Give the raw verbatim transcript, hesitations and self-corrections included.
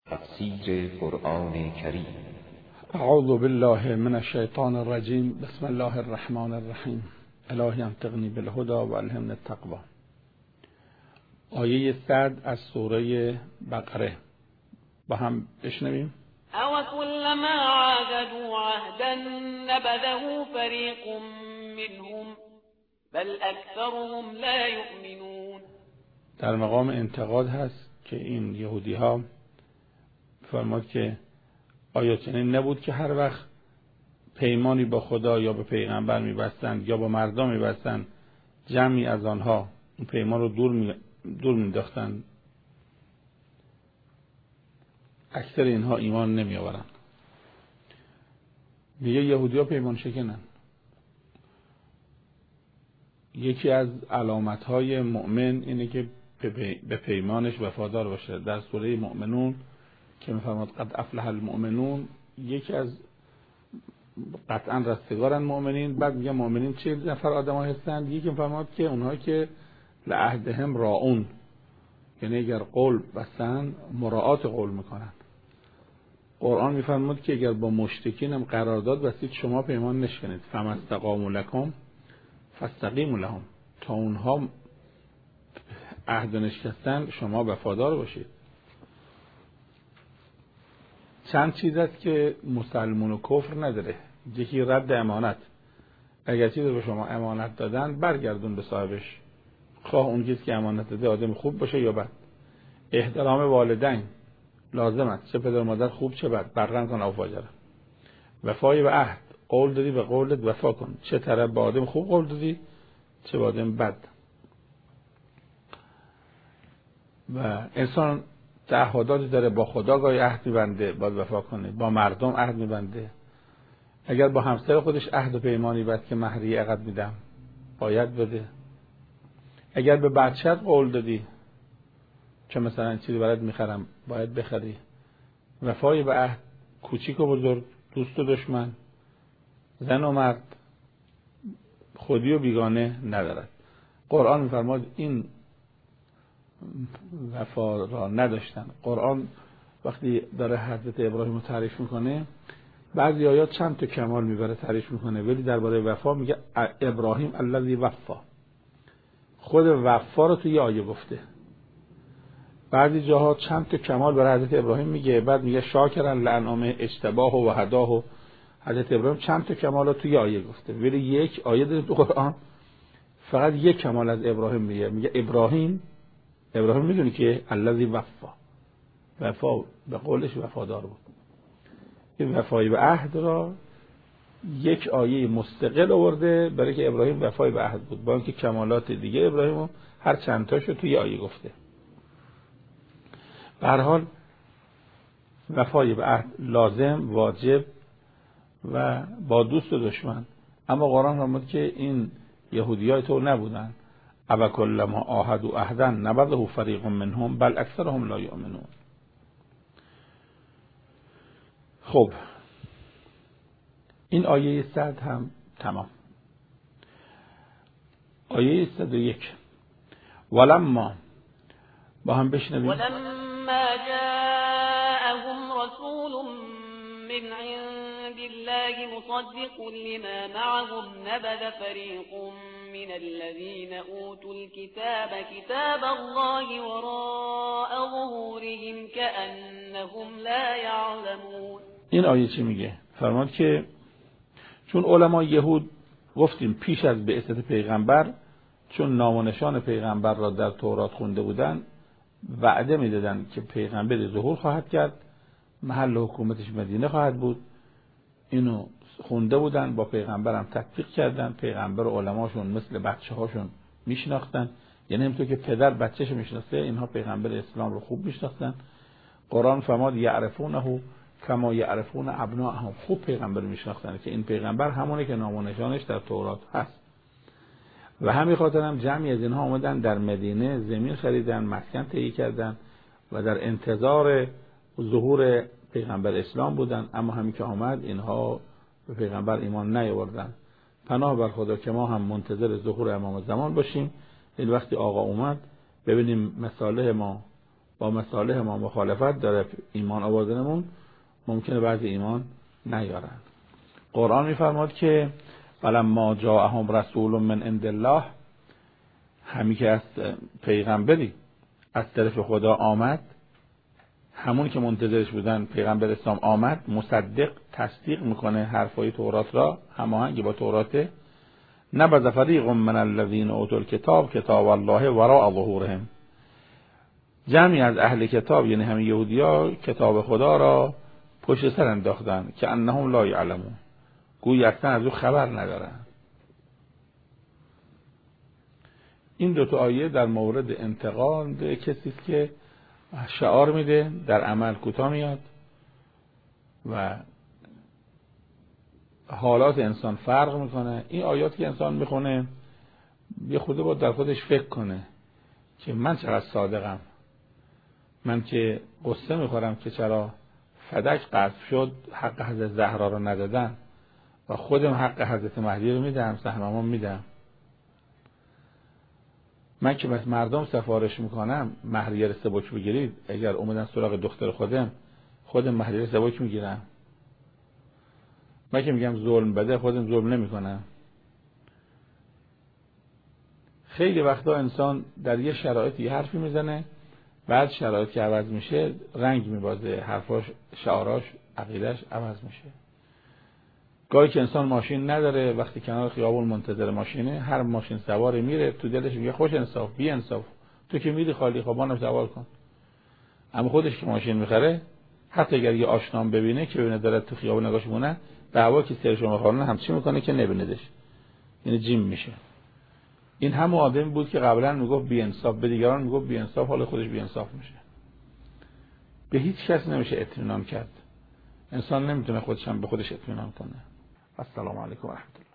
تفسیر قرآن کریم. اعوذ بالله من الشیطان الرجیم. بسم الله الرحمن الرحیم. الهی انطقنی بالهدی و الهمنی التقوی. آیه صد از سوره بقره با هم بشنویم. او كلما عاهدوا عهدا نبذه فريق منهم بل اکثرهم لا یؤمنون. در مقام انتقاد هست که این یهودی ها فرمود که آیا چنین نبود که هر وقت پیمانی با خدا یا با پیغمبر می‌بستند یا با مردم می‌بستند، جمعی از آنها اون پیمان رو دور می دور می‌انداختند. اکثر اینها ایمان نمی‌آورند. میگه یهودی‌ها پیمان شکنن. یکی از علامت‌های مؤمن اینه که به پیمانش وفادار باشه. در سوره مؤمنون که می‌فرماد قد افلح المؤمنون، یکی از قطعا رستگارن مؤمنین. بعد میگه مؤمنین چه نفر آدم‌ها هستند؟ یکی می‌فرماد که اونها که لعهدهم راعون، یعنی اگر قول بستن مراعات قول میکنن. قرآن می‌فرماد که اگر با مشرکین هم قرارداد بستید شما پیمان نشکنید. فما استقاموا لکم فاستقیموا لهم، تا اونها عهد نشکستن شما وفادار باشید. چند چیز است که مسلمان و کفر نداره. یکی رد امانت. اگر چیزی به شما امانت دادن برگردون به صاحبش، خواه اون کسی که امانت داده آدم خوب باشه یا بد. احترام والدین لازم است، چه پدر مادر خوب چه بد، بررن کن او فاجره. وفای به عهد، قول دادی به قولت وفا کن، چه طرف به آدم خوب قول دادی چه به آدم بد. و انسان تعهداتی داره، با خدا گاهی عهد می‌بنده باید وفا کنه، با مردم عهد می‌بنده. اگر با همسر خودش عهد و پیمانی بست که مهریه عقد میدم باید بده. اگر به بچه‌ت قول دادی که مثلا چیزی برات میخرم باید بخری. وفای به عهد کوچیک و بزرگ، دوست و دشمن، زن و مرد، خودی و بیگانه ندارد. قرآن می‌فرماد این وفا را نداشتن. قرآن وقتی داره حضرت ابراهیم رو تعریف میکنه بعضی آیات چند تا کمال میبره تعریف میکنه، ولی درباره وفا میگه ابراهیم الذی وفا. خود وفا رو توی آیه گفته. بعضی جاها چند تا کمال برای حضرت ابراهیم میگه، بعد میگه شاکرا لانعمه اجتباه و هداه. حضرت ابراهیم چند تا کمال رو توی آیه گفته، ولی یک آیه در قرآن فقط یک کمال از ابراهیم میگه. میگه ابراهیم ابراهیم میدونی که الذی وفا، وفا به قولش وفادار بود. این وفای به عهد را یک آیه مستقل آورده برای که ابراهیم وفای به عهد بود، با اینکه کمالات دیگه ابراهیم هر چند تاشو توی آیه گفته. به هر حال وفای به عهد لازم، واجب و با دوست و دشمن. اما قرآن فرمود که این یهودیای تو نبودن. او کلما عاهدوا عهدا نبذه فریق منهم بل اکثرهم لا یؤمنون. خب این آیه صد هم تمام. آیه صد و یک ولما با هم بشنویم. ولما جاءهم رسول من عند الله مصدق لما معهم نبذ فريق من الذين أوتوا الكتاب كتاب الله وراء ظهورهم كأنهم لا يعلمون. این آیه چی میگه؟ فرمود که چون علمای یهود گفتیم پیش از بعثت پیغمبر، چون نام و نشان پیغمبر را در تورات خونده بودن، وعده میدادن که پیغمبر ظهور خواهد کرد، محل حکومتش مدینه خواهد بود. اینو خونده بودن، با پیغمبرم تطبیق کردن. پیغمبر و علماشون مثل بچه هاشون میشناختن، یعنی همونطور که پدر بچه‌شو میشناسه اینها پیغمبر اسلام رو خوب میشناختن. قرآن فرماد یعرفونه کما یعرفون ابناءهم. خوب پیغمبر میشناختن که این پیغمبر همونه که نام و نشانش در تورات هست. و همین خاطر هم جمعی از اینها اومدن در مدینه زمین خریدن، مسکن تهیه کردن و در انتظار ظهور پیغمبر اسلام بودن. اما همین که آمد اینها به پیغمبر ایمان نیاوردن. پناه بر خدا که ما هم منتظر ظهور امام زمان باشیم. این وقتی آقا اومد ببینیم مصالح ما با مصالح ما مخالفت داره ایمان آوردنمون، ممکنه بعضی ایمان نیارن. قرآن میفرماد که فلما جاءهم رسول من عند الله، همی که از پیغمبری از طرف خدا آمد، همون که منتظرش بودن پیغمبر اسلام آمد، مصدق تصدیق میکنه حرفای تورات را، هماهنگ با توراته، نبذ فریق من الذین اوتوا الکتاب کتاب الله وراء ظهورهم، جمعی از اهل کتاب یعنی همین یهودیا کتاب خدا را پشت سر انداختن که انهم لا یعلمون، گویی اصلا از او خبر ندارن. این دو تا آیه در مورد انتقام کسی است که شعار میده، در عمل کوتاه میاد و حالات انسان فرق میکنه. این آیات که انسان میخونه یه خورده باید در خودش فکر کنه که من چقدر صادقم، من که قصه میخورم که چرا فدک قذف شد حق حضرت زهرا رو ندادن و خودم حق حضرت مهدی رو میدم، سهممون میدم. من که بس مردم سفارش میکنم مهریه رو سبک بگیرید، اگر اومدن سراغ دختر خودم خودم مهریه رو سبک میگیرم. من که میگم ظلم بده خودم ظلم نمیکنم. خیلی وقتا انسان در یه شرایطی حرفی میزنه، بعد شرایط که عوض میشه رنگ میبازه، حرفاش، شعاراش، عقیدش عوض میشه. گاهی که انسان ماشین نداره، وقتی کنار خیابون منتظر ماشینه، هر ماشین سواری میره تو دلش میگه خوش انصاف، بی انصاف، تو که میری خالی خوابانم سوار کن. اما خودش که ماشین میخره، حتی اگر یه آشنام ببینه که ببینه داره تو خیابون نگاش مونه، به هوا که سرشون بخورن همچی میکنه که نبیندش، یعنی جیم میشه. این همون آدمی بود که قبلا میگفت بی انصاف، به دیگران میگفت بی انصاف، حال خودش بی انصاف میشه. به هیچ کس نمیشه اطمینان کرد. انسان نمیتونه خودش هم به خودش اطمینان کنه. السلام علیکم و رحمت الله.